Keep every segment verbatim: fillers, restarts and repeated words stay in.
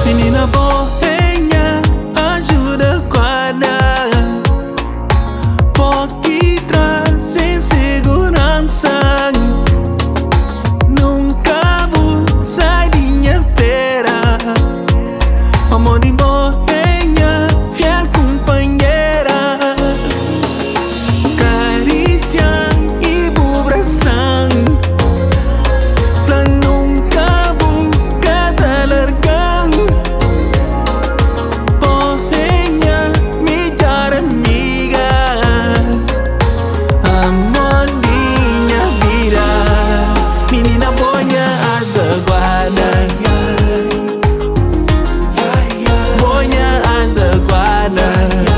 Menina boênia, ajuda a guardar. Pouque traz insegurança. Nunca vou sair de minha pera. Amor de boênia, fiel companheira. Carícia e vibração. Plan nunca vou cada largar. Boênia, melhor amiga. Amor de minha vida. Menina boênia, as da guarda. Boênia, as da guarda.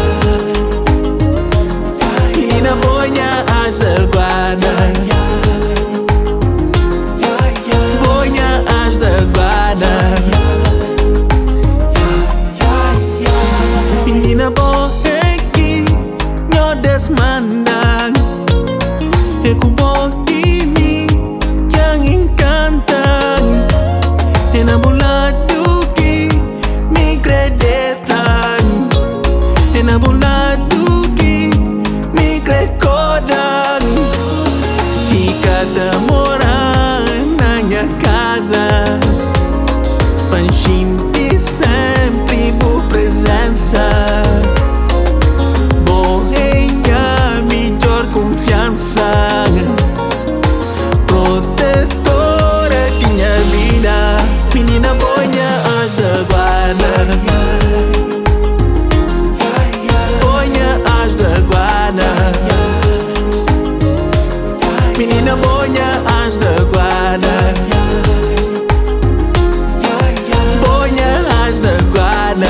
Menina boênia, as da guarda. Boênia, as da guarda. Menina boênia, nyo desmandang. Eku bohimi, yang encantang. Enamorado-que me acreditan. Enamorado-que me recordam. Fica a morar na minha casa. Panchinte sempre por presença. Boênia, melhor confiança. Protetora de minha vida. Menina boênia, as da guarda. Boênia, as da guarda. Menina boênia, as da guarda. Boênia, as da guarda.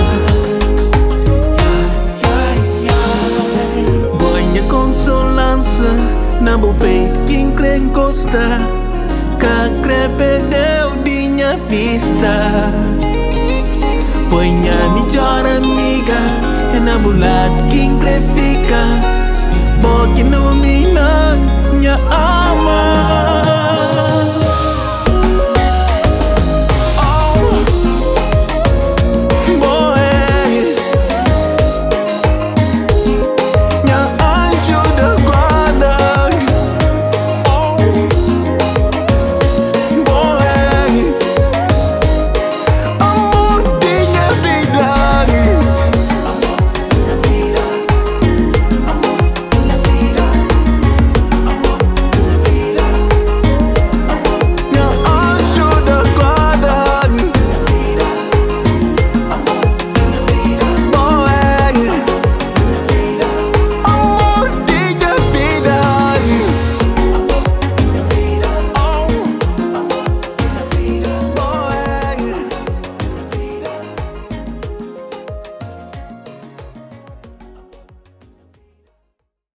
Boênia consolança na meu peito que encosta. Que perdeu de minha vista. Boênia, melhor amiga. Enamorado que fica. Boa que não me minha alma.